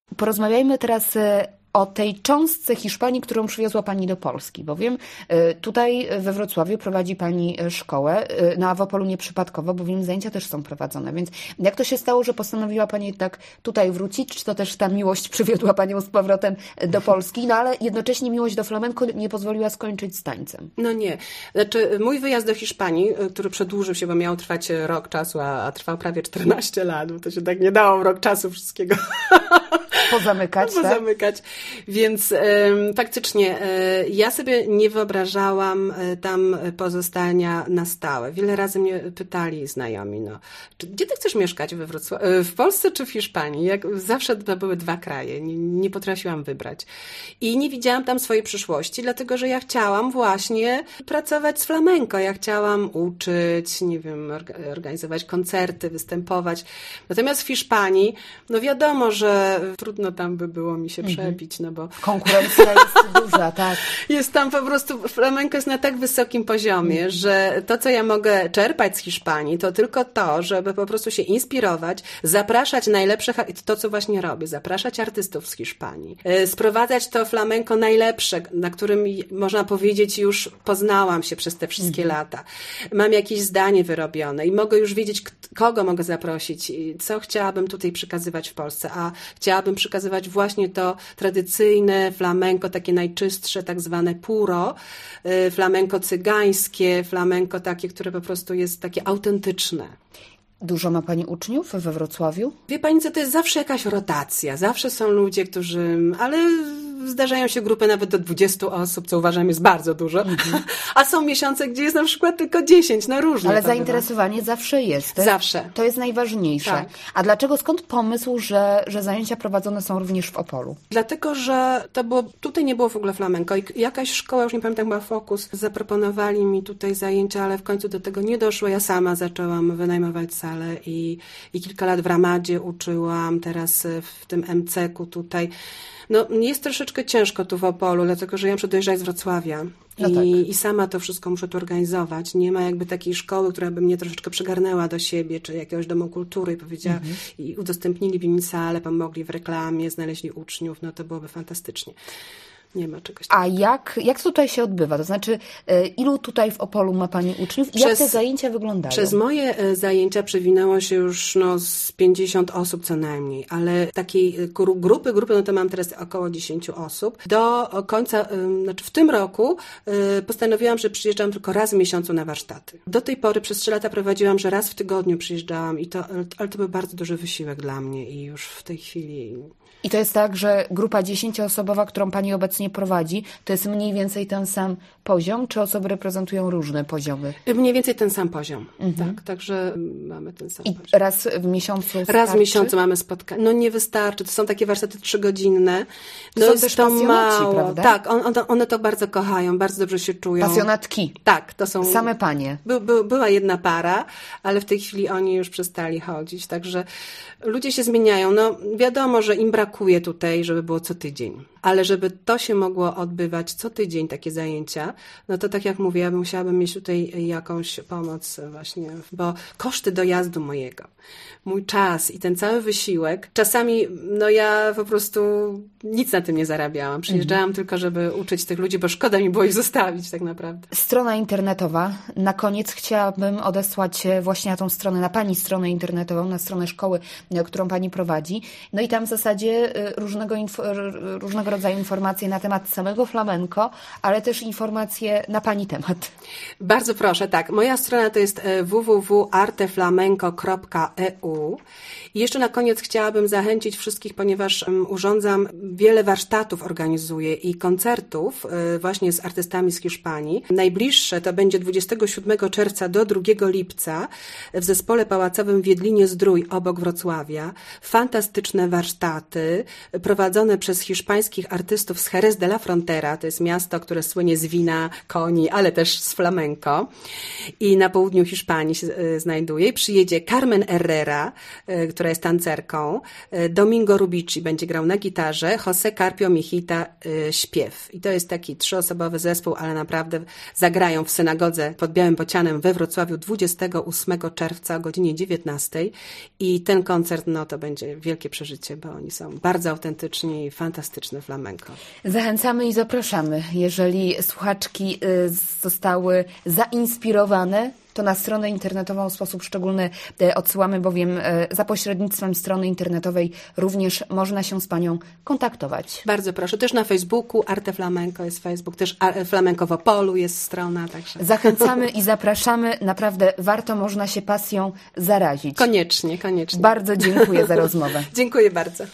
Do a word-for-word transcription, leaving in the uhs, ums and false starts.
Porozmawiajmy teraz o tej cząstce Hiszpanii, którą przywiozła Pani do Polski, bowiem tutaj we Wrocławiu prowadzi Pani szkołę, no a w Opolu nieprzypadkowo, bowiem zajęcia też są prowadzone, więc jak to się stało, że postanowiła Pani jednak tutaj wrócić, czy to też ta miłość przywiodła Panią z powrotem do Polski, no ale jednocześnie miłość do flamenco nie pozwoliła skończyć z tańcem? No nie, znaczy mój wyjazd do Hiszpanii, który przedłużył się, bo miał trwać rok czasu, a, a trwał prawie czternaście lat, bo to się tak nie dało w rok czasu wszystkiego pozamykać, pozamykać. Tak? Więc e, faktycznie e, ja sobie nie wyobrażałam e, tam pozostania na stałe. Wiele razy mnie pytali znajomi, no, czy, gdzie ty chcesz mieszkać we Wrocławiu? E, w Polsce czy w Hiszpanii? Jak, zawsze to były dwa kraje. Nie, nie potrafiłam wybrać. I nie widziałam tam swojej przyszłości, dlatego że ja chciałam właśnie pracować z flamenco. Ja chciałam uczyć, nie wiem, orga- organizować koncerty, występować. Natomiast w Hiszpanii, no wiadomo, że trudno tam by było mi się mhm. przebić, no bo konkurencja jest duża, tak. Jest tam po prostu, flamenco jest na tak wysokim poziomie, mm. że to, co ja mogę czerpać z Hiszpanii, to tylko to, żeby po prostu się inspirować, zapraszać najlepszych, to co właśnie robię, zapraszać artystów z Hiszpanii, sprowadzać to flamenco najlepsze, na którym można powiedzieć już poznałam się przez te wszystkie mm. lata. Mam jakieś zdanie wyrobione i mogę już wiedzieć, kogo mogę zaprosić, co chciałabym tutaj przekazywać w Polsce, a chciałabym przekazywać właśnie to tradycyjne flamenco, takie najczystsze, tak zwane puro, flamenco cygańskie, flamenco takie, które po prostu jest takie autentyczne. Dużo ma Pani uczniów we Wrocławiu? Wie Pani co, to jest zawsze jakaś rotacja. Zawsze są ludzie, którzy... Ale zdarzają się grupy nawet do dwudziestu osób, co uważam jest bardzo dużo. Mhm. A są miesiące, gdzie jest na przykład tylko dziesięć, na różne. Ale zainteresowanie bywa. Zawsze jest. Tak? Zawsze. To jest najważniejsze. Tak. A dlaczego, skąd pomysł, że, że zajęcia prowadzone są również w Opolu? Dlatego, że to było... Tutaj nie było w ogóle flamenco. I jakaś szkoła, już nie pamiętam, chyba Focus, zaproponowali mi tutaj zajęcia, ale w końcu do tego nie doszło. Ja sama zaczęłam wynajmować salę. I, I kilka lat w Ramadzie uczyłam, teraz w tym em ce ku tutaj. No, jest troszeczkę ciężko tu w Opolu, dlatego że ja muszę dojeżdżać z Wrocławia. No I, tak. I sama to wszystko muszę tu organizować. Nie ma jakby takiej szkoły, która by mnie troszeczkę przygarnęła do siebie, czy jakiegoś domu kultury i powiedziała, mhm. i udostępnili mi salę, pomogli w reklamie, znaleźli uczniów, no to byłoby fantastycznie. Nie ma czegoś takiego. A jak, jak tutaj się odbywa? To znaczy, ilu tutaj w Opolu ma Pani uczniów i przez, jak te zajęcia wyglądają? Przez moje zajęcia przewinęło się już no, z pięćdziesiąt osób co najmniej, ale takiej grupy, grupy, no to mam teraz około dziesięć osób. Do końca, znaczy w tym roku postanowiłam, że przyjeżdżam tylko raz w miesiącu na warsztaty. Do tej pory przez trzy lata prowadziłam, że raz w tygodniu przyjeżdżałam i to, ale to był bardzo duży wysiłek dla mnie i już w tej chwili... I to jest tak, że grupa dziesięcioosobowa, którą Pani obecnie prowadzi, to jest mniej więcej ten sam poziom, czy osoby reprezentują różne poziomy? Mniej więcej ten sam poziom, mhm. tak, także mamy ten sam I poziom. raz w miesiącu starczy? Raz w miesiącu mamy spotkania. No nie wystarczy, to są takie warsztaty trzygodzinne. No to są też to pasjonaci, mało. prawda? Tak, on, on, one to bardzo kochają, bardzo dobrze się czują. Pasjonatki. Tak, to są... Same panie. By, by, była jedna para, ale w tej chwili oni już przestali chodzić, także ludzie się zmieniają. No wiadomo, że im brakuje tutaj, żeby było co tydzień. Ale żeby to się mogło odbywać co tydzień, takie zajęcia, no to tak jak mówię, ja musiałabym mieć tutaj jakąś pomoc właśnie, bo koszty dojazdu mojego, mój czas i ten cały wysiłek, czasami no ja po prostu nic na tym nie zarabiałam. Przyjeżdżałam mhm. tylko, żeby uczyć tych ludzi, bo szkoda mi było ich zostawić tak naprawdę. Strona internetowa. Na koniec chciałabym odesłać właśnie na tą stronę, na Pani stronę internetową, na stronę szkoły, którą Pani prowadzi. No i tam w zasadzie różnego, info- różnego rodzaju informacje na temat samego flamenco, ale też informacje na Pani temat. Bardzo proszę, tak. Moja strona to jest w w w kropka arteflamenco kropka e u. I jeszcze na koniec chciałabym zachęcić wszystkich, ponieważ urządzam wiele warsztatów, organizuję i koncertów właśnie z artystami z Hiszpanii. Najbliższe to będzie dwudziestego siódmego czerwca do drugiego lipca w Zespole Pałacowym w Jedlinie-Zdrój obok Wrocławia. Fantastyczne warsztaty prowadzone przez hiszpańskich polskich artystów z Jerez de la Frontera. To jest miasto, które słynie z wina, koni, ale też z flamenco. I na południu Hiszpanii się znajduje. Przyjedzie Carmen Herrera, która jest tancerką. Domingo Rubici będzie grał na gitarze. José Carpio Mijita śpiew. I to jest taki trzyosobowy zespół, ale naprawdę zagrają w synagodze pod Białym Bocianem we Wrocławiu dwudziestego ósmego czerwca o godzinie dziewiętnastej. I ten koncert, no to będzie wielkie przeżycie, bo oni są bardzo autentyczni i fantastyczne flamenco. Zachęcamy i zapraszamy. Jeżeli słuchaczki zostały zainspirowane, to na stronę internetową w sposób szczególny odsyłamy, bowiem za pośrednictwem strony internetowej również można się z Panią kontaktować. Bardzo proszę. Też na Facebooku Arte Flamenco jest Facebook, też Flamenco w Opolu jest strona. Także. Zachęcamy i zapraszamy. Naprawdę warto, można się pasją zarazić. Koniecznie, koniecznie. Bardzo dziękuję za rozmowę. Dziękuję bardzo.